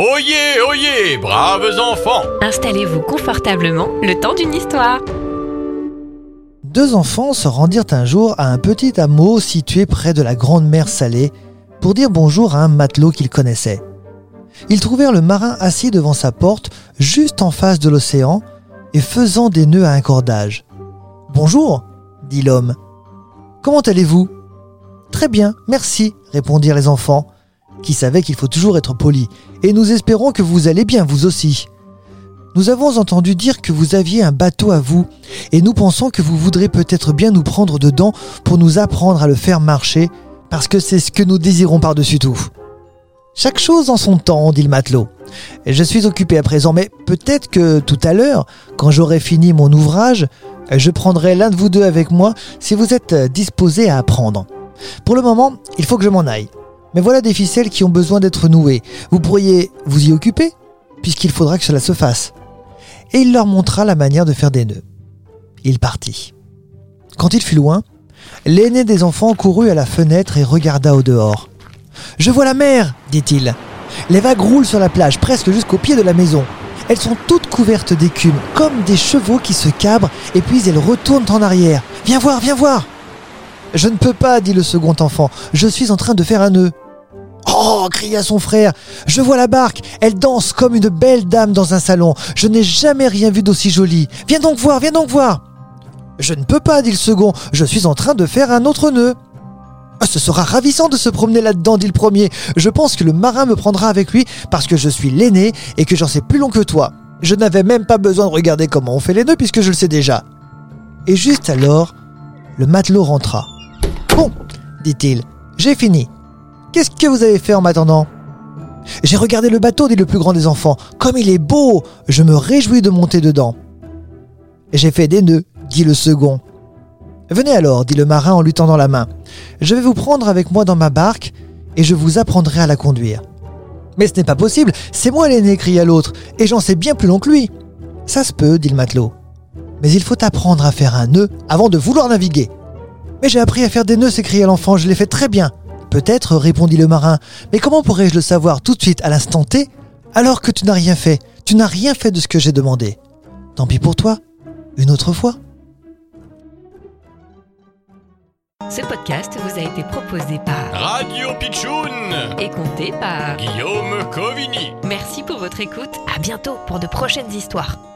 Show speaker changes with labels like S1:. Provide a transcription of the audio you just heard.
S1: Oyez, oyez, braves enfants!
S2: Installez-vous confortablement, le temps d'une histoire.
S3: Deux enfants se rendirent un jour à un petit hameau situé près de la grande mer Salée pour dire bonjour à un matelot qu'ils connaissaient. Ils trouvèrent le marin assis devant sa porte, juste en face de l'océan, et faisant des nœuds à un cordage. « Bonjour » dit l'homme. « Comment allez-vous »« Très bien, merci » répondirent les enfants, qui savaient qu'il faut toujours être poli. « Et nous espérons que vous allez bien, vous aussi. Nous avons entendu dire que vous aviez un bateau à vous, et nous pensons que vous voudrez peut-être bien nous prendre dedans pour nous apprendre à le faire marcher, parce que c'est ce que nous désirons par-dessus tout. » « Chaque chose en son temps, dit le matelot. Je suis occupé à présent, mais peut-être que tout à l'heure, quand j'aurai fini mon ouvrage, je prendrai l'un de vous deux avec moi si vous êtes disposés à apprendre. Pour le moment, il faut que je m'en aille. Mais voilà des ficelles qui ont besoin d'être nouées. Vous pourriez vous y occuper, puisqu'il faudra que cela se fasse. » Et il leur montra la manière de faire des nœuds. Il partit. Quand il fut loin, l'aîné des enfants courut à la fenêtre et regarda au dehors. « Je vois la mer, dit-il. Les vagues roulent sur la plage, presque jusqu'au pied de la maison. Elles sont toutes couvertes d'écume, comme des chevaux qui se cabrent, et puis elles retournent en arrière. Viens voir, viens voir !»« Je ne peux pas, dit le second enfant. Je suis en train de faire un nœud. »« Oh !» cria son frère. « Je vois la barque. Elle danse comme une belle dame dans un salon. Je n'ai jamais rien vu d'aussi joli. Viens donc voir, viens donc voir !»« Je ne peux pas, dit le second. Je suis en train de faire un autre nœud. »« Ce sera ravissant de se promener là-dedans, dit le premier. Je pense que le marin me prendra avec lui parce que je suis l'aîné et que j'en sais plus long que toi. Je n'avais même pas besoin de regarder comment on fait les nœuds puisque je le sais déjà. » Et juste alors, le matelot rentra. « Bon, dit-il, j'ai fini. Qu'est-ce que vous avez fait en m'attendant ? » ?»« J'ai regardé le bateau, dit le plus grand des enfants. Comme il est beau, je me réjouis de monter dedans. »« J'ai fait des nœuds, dit le second. »« Venez alors, dit le marin en lui tendant la main. Je vais vous prendre avec moi dans ma barque et je vous apprendrai à la conduire. »« Mais ce n'est pas possible, c'est moi l'aîné, cria l'autre, et j'en sais bien plus long que lui. »« Ça se peut, dit le matelot. Mais il faut apprendre à faire un nœud avant de vouloir naviguer. »« Mais j'ai appris à faire des nœuds, s'écria l'enfant, je les fais très bien. »« Peut-être, répondit le marin, mais comment pourrais-je le savoir tout de suite à l'instant T alors que tu n'as rien fait ? Tu n'as rien fait de ce que j'ai demandé. Tant pis pour toi, une autre fois. »
S2: Ce podcast vous a été proposé par
S1: Radio Pitchoun!
S2: et compté par
S1: Guillaume Covini!
S2: Merci pour votre écoute. À bientôt pour de prochaines histoires.